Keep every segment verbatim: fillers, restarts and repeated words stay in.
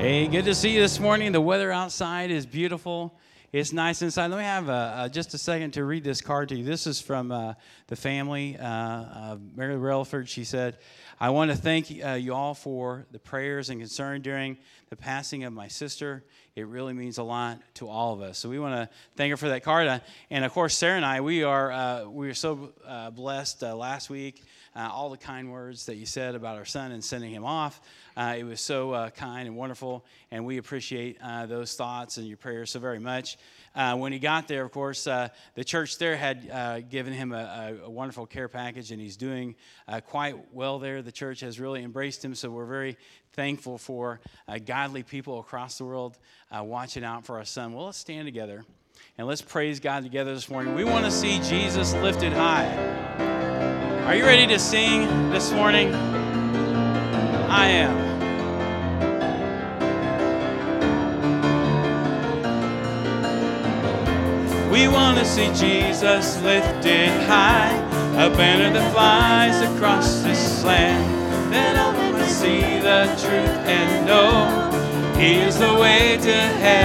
Hey, good to see you this morning. The weather outside is beautiful. It's nice inside. Let me have uh, uh, just a second to read this card to you. This is from uh, the family, uh, uh, Mary Relaford. She said, I want to thank uh, you all for the prayers and concern during the passing of my sister. It really means a lot to all of us. So we want to thank her for that card. Uh, and, of course, Sarah and I, we are uh, we were so uh, blessed uh, last week. Uh, all the kind words that you said about our son and sending him off. Uh, it was so uh, kind and wonderful, and we appreciate uh, those thoughts and your prayers so very much. Uh, when he got there, of course, uh, the church there had uh, given him a, a, a wonderful care package, and he's doing uh, quite well there. The church has really embraced him, so we're very thankful for uh, godly people across the world uh, watching out for our son. Well, let's stand together, and let's praise God together this morning. We want to see Jesus lifted high. Are you ready to sing this morning? I am. We want to see Jesus lifted high, a banner that flies across this land, that all might see the truth and know He is the way to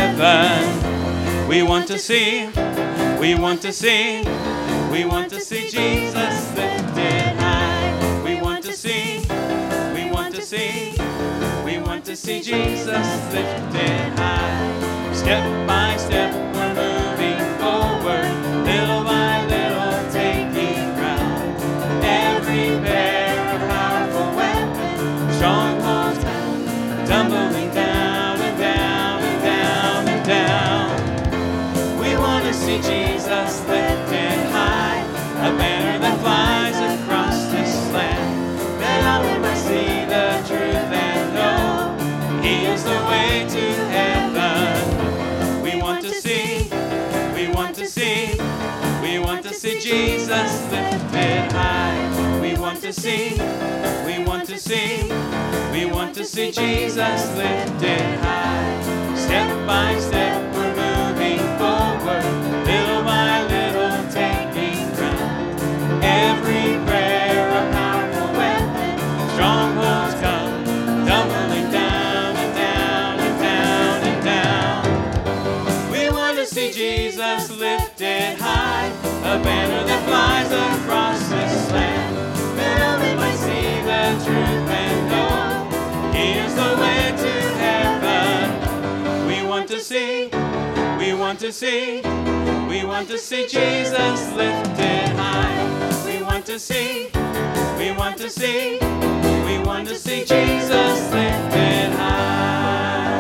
heaven. We want to see, we want to see, we want to see Jesus lifted high. We want to see, we want to see, we want to see Jesus lifted high. Step by step we're moving forward, little by little taking ground. Every pair of powerful weapons, strongholds tumbling down and down and down and down. We want to see Jesus lifted high, a banner that flies across this land, that all might see the truth and know He is the way to heaven. We want to see, we want to see, we want to see Jesus lifted high. We want to see, we want to see, we want to see Jesus lifted high. Step by step we're moving forward, little by little taking ground. Every prayer a powerful weapon, strongholds come tumbling down and down and down and down. We want to see Jesus lifted high, a banner that flies across this land, that all we might see the truth and know He is the way to heaven. We want to see, we want to see, we want to see Jesus lifted high. We want to see, we want to see, we want to see Jesus lifted high.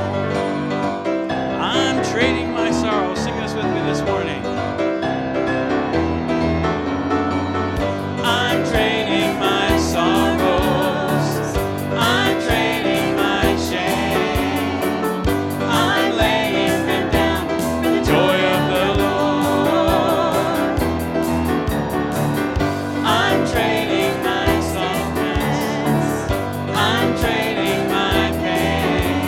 I'm trading my sorrow. Sing this with me this morning. I'm trading my sorrows. I'm trading my shame. I'm laying them down for the joy of the Lord. I'm trading my sorrows. I'm trading my pain.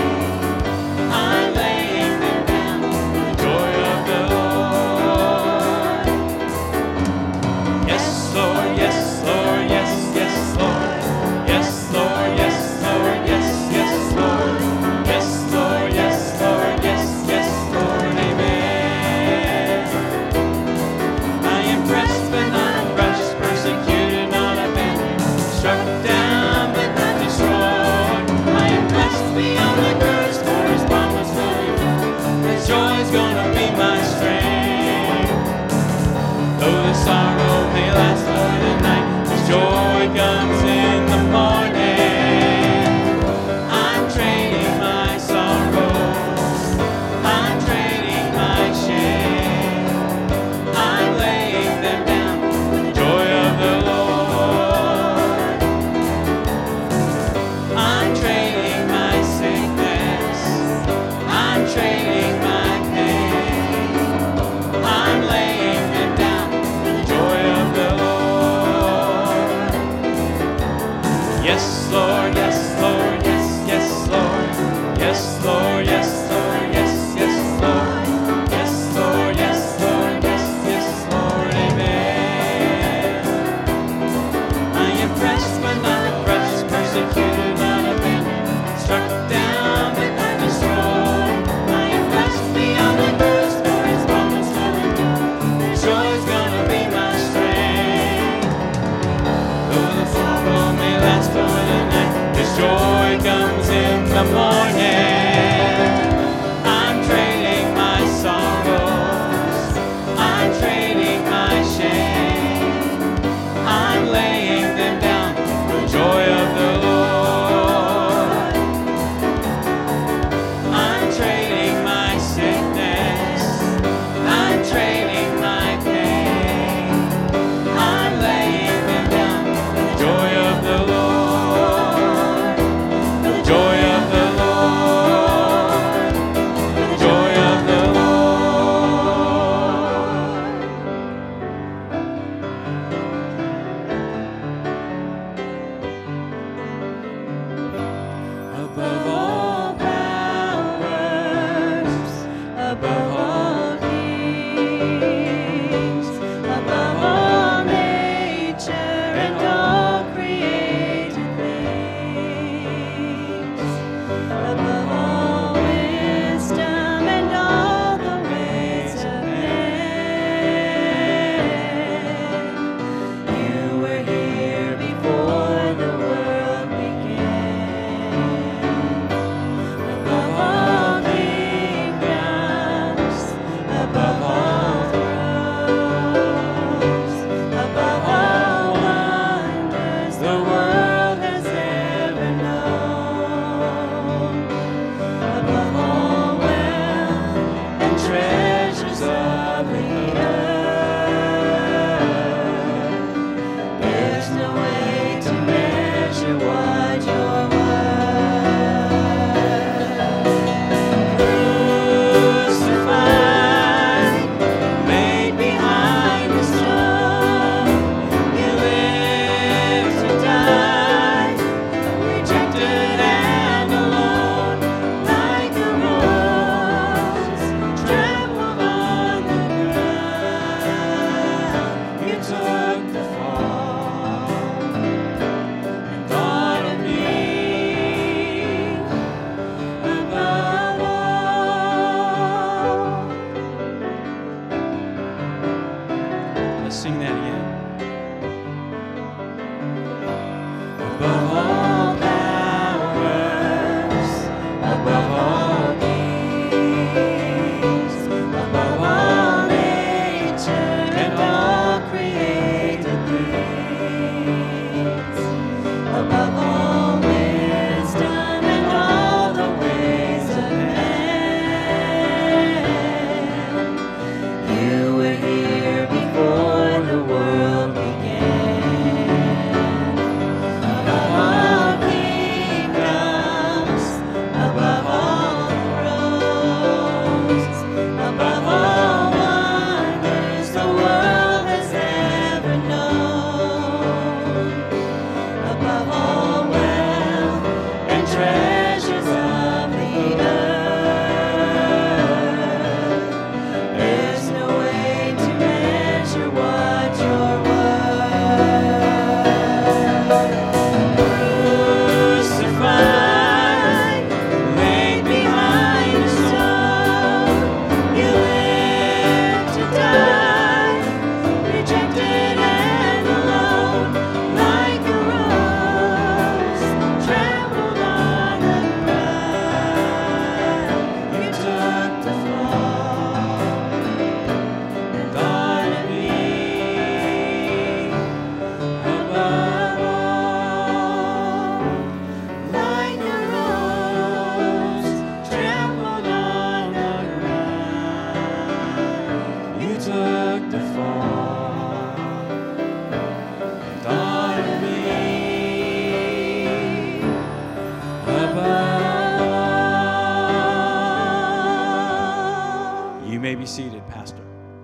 seated, Pastor.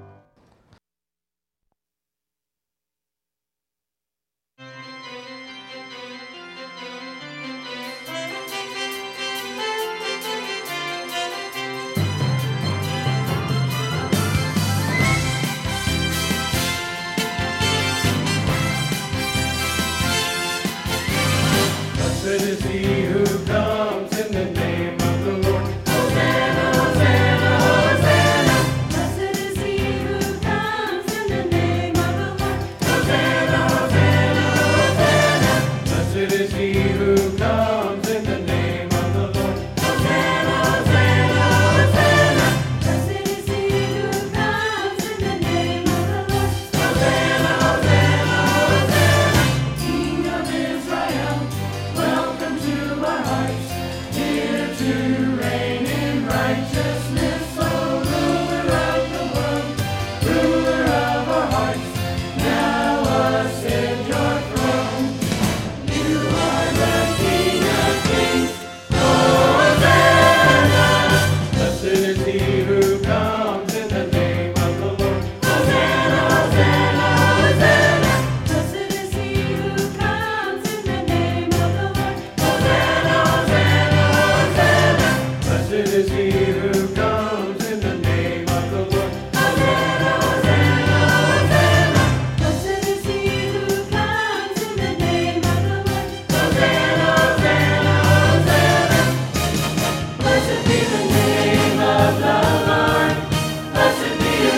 Blessed is he who comes in the name of the Lord. Hosanna, Hosanna, Hosanna. Blessed is he who comes in the name of the Lord. Hosanna, Hosanna, Hosanna. Blessed is he who comes in the name of the Lord. Hosanna, Hosanna, Hosanna. Blessed is he who comes in the name of the Lord. Hosanna, Hosanna, Hosanna. King of Israel, welcome to our hearts, here to reign in righteousness, O ruler of the world, ruler of our hearts, now ascend your throne. You are the King of kings, Hosanna. Blessed is he who comes in the name of the Lord. Hosanna, Hosanna, Hosanna. Blessed is he who comes in the name of the Lord. Hosanna, Hosanna, Hosanna. Blessed is he who comes in the name of the Lord. Hosanna, Hosanna, Hosanna. Blessed is he who comes in the name of the Lord. Hosanna, Hosanna, Hosanna. Blessed be the name of the Lord. Blessed be your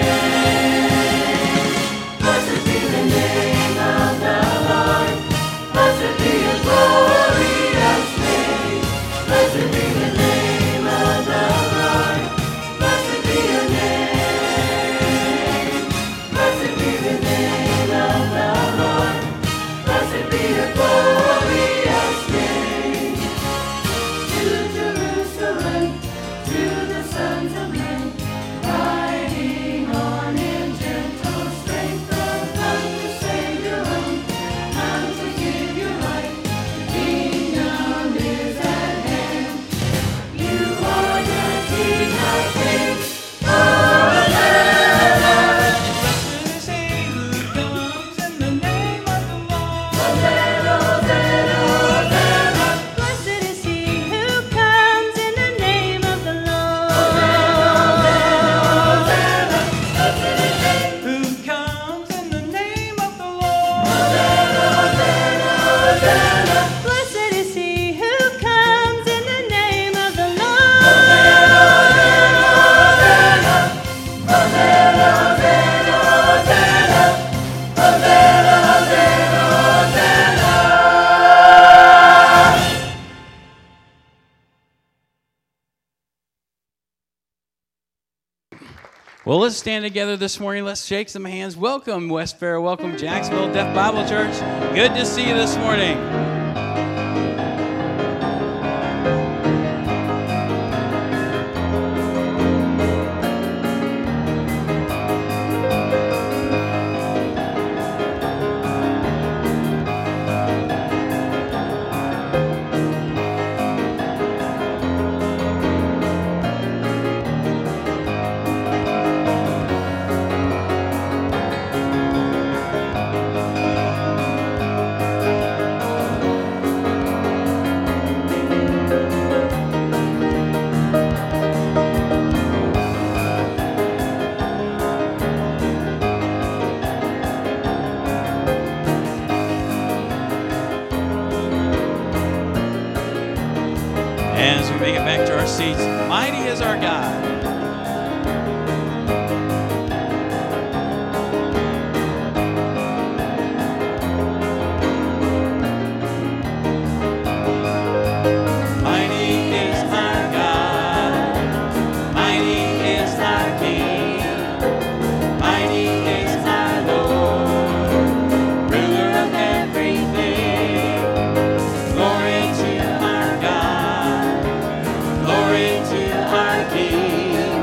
name. Blessed be the name of the Lord. Blessed be your glorious name. Blessed be the name of the Lord. Blessed be your name. Blessed be the name of the Lord. Blessed be your glorious name. To Jerusalem, to the sons of men, riding on in gentle strength, come to save your own, come to give you life. The kingdom is at hand. You are the King of kings, Hosanna. Blessed is he who comes in the name of the Lord. Hosanna, Hosanna, Hosanna. Blessed is he who comes in the name of the Lord. Who comes in the name of the Lord. Blessed is he who comes in the name of the Lord. Well, let's stand together this morning. Let's shake some hands. Welcome, West Fair. Welcome, Jacksonville Deaf Bible Church. Good to see you this morning. As we make it back to our seats, mighty is our God. Mighty is our God. Mighty is our King. Mighty is our Lord, ruler of everything. Glory to our God. Glory to our King.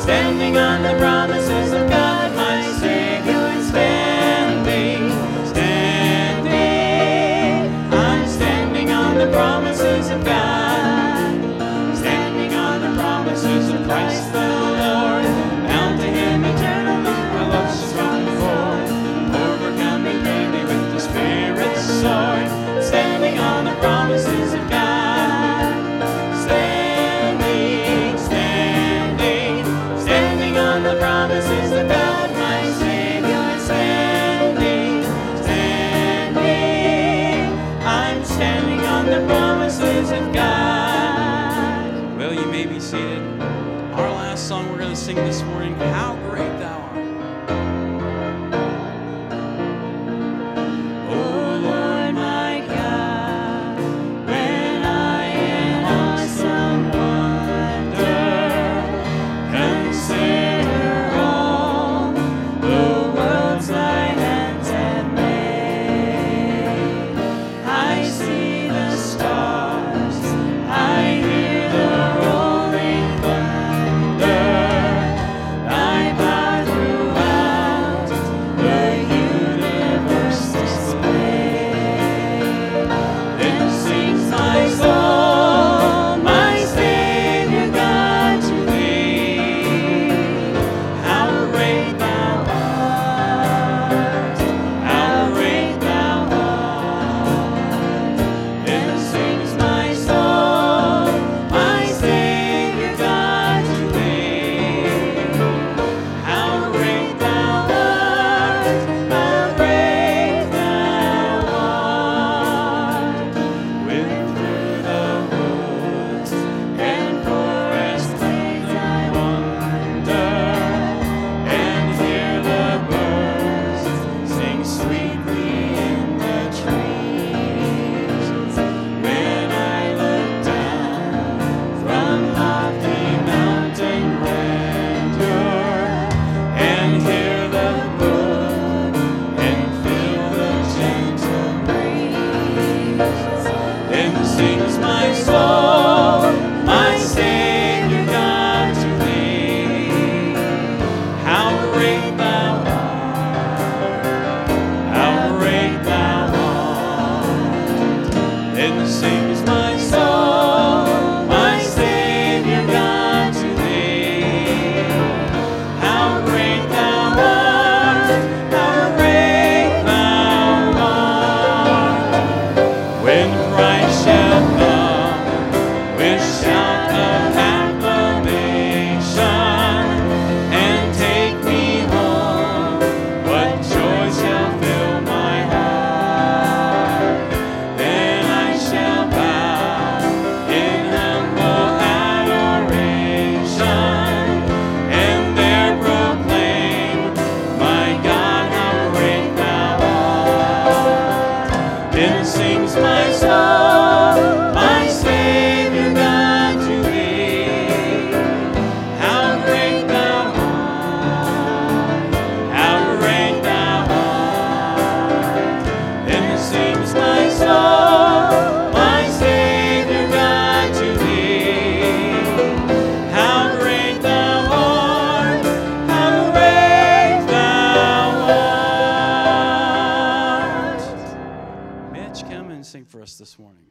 standing on the promises of God, my Savior, standing, standing. I'm standing on the promises of God, standing on the promises of Christ the Lord. Bound to Him eternally, my love strong forth, overcoming daily with the Spirit's sword. Standing on the promises of God, standing, standing, standing on the promises of God, my Savior, standing, standing. I'm standing on the promises of God. Well, you may be seated. Our last song we're going to sing this morning, How Great Thou Art. Oh Lord my God, when I in awesome wonder consider all the worlds thy hands have made, I see the stars, I hear the rolling thunder, thy power throughout the universe displayed. Then sings my soul, my Savior God, to thee. How great thou art, how great thou art. Then sings my soul, my Savior God, to thee. How great thou art, how great thou art. When through the woods and forests plains I wander, and hear the birds sing sweetly in the trees. When I look down from lofty mountain grandeur, and hear the brook and feel the gentle breeze, then sings my soul, my Savior God, to thee. How great thou art, how great thou art. Then sings my soul, my Savior God, to thee. How great thou art, how great thou art. When Christ shall come with shout of acclamation and take me home, what joy shall fill my heart. Then I shall bow in humble adoration, and there proclaim, my God, how great thou art. Then sings my soul, my Savior God, to thee. How great thou art, how great thou art. Then sings my soul, my Savior God, to thee. How great thou art, how great thou art. Mitch, come and sing for us this morning.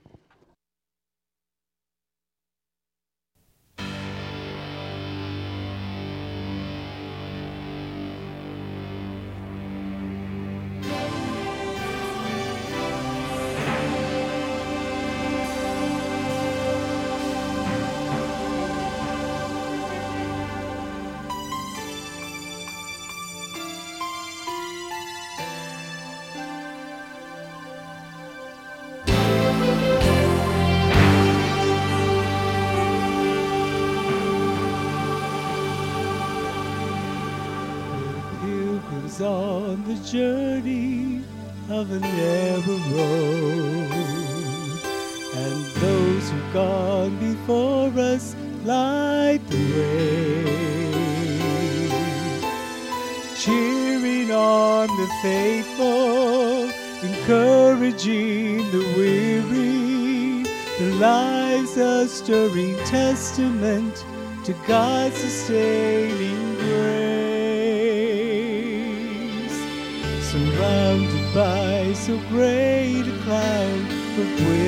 Pilgrims on the journey of a narrow road, and those who've gone before us light the way, cheering on the faithful, encouraging the weary. Their lives a stirring testament to God's sustaining grace. Surrounded by so great a cloud of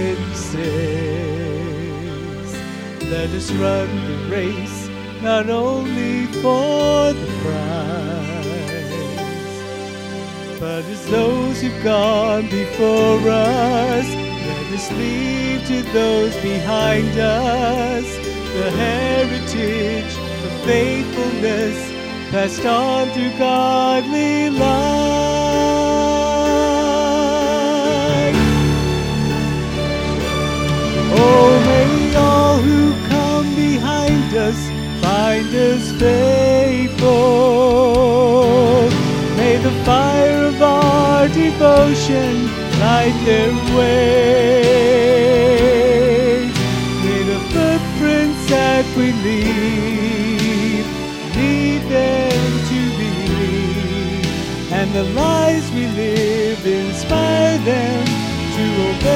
witnesses, let us run the race, not only for the prize, but as those who've gone before us, let us leave to those behind us the heritage of faithfulness passed on through godly life. Oh, may all who come behind us find us faithful. May the fire of our devotion light their way. May the footprints that we leave lead them to believe, and the lives we live inspire them to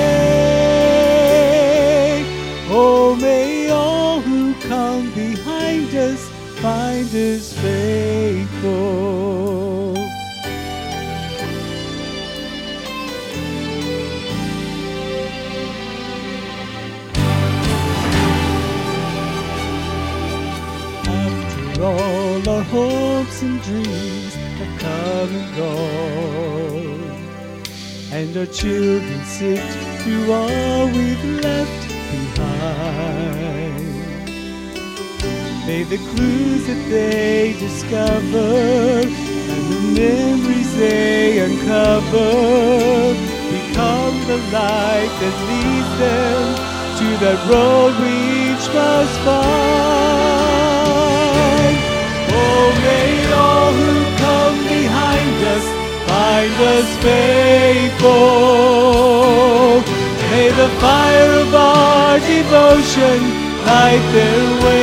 obey. Oh, may all who come behind us find us faithful. After all our hopes and dreams have come and gone, and our children sift through all we've left behind, may the clues that they discover and the memories they uncover become the light that leads them to that road we each must find. Oh, may all who come behind us find us faithful. May the fire of our devotion light their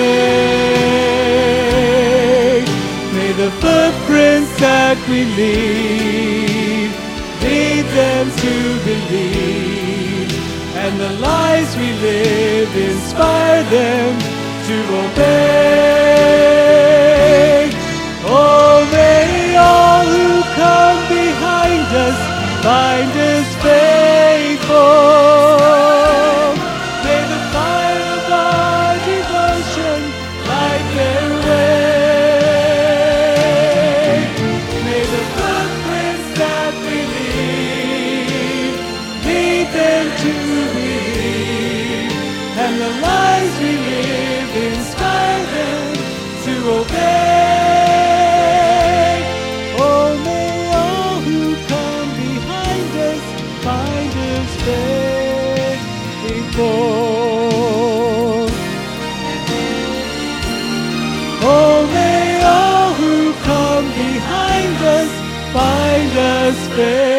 way. May the footprints that we leave lead them to believe, and the lives we live inspire them to obey. Oh, may all who come behind us find us faithful. May the fire of our devotion light their way. May the footprints that we leave lead them to believe, and the lives we live inspire them to obey. Oh, may all who come behind us find us faithful. Oh, may all who come behind us find us faithful.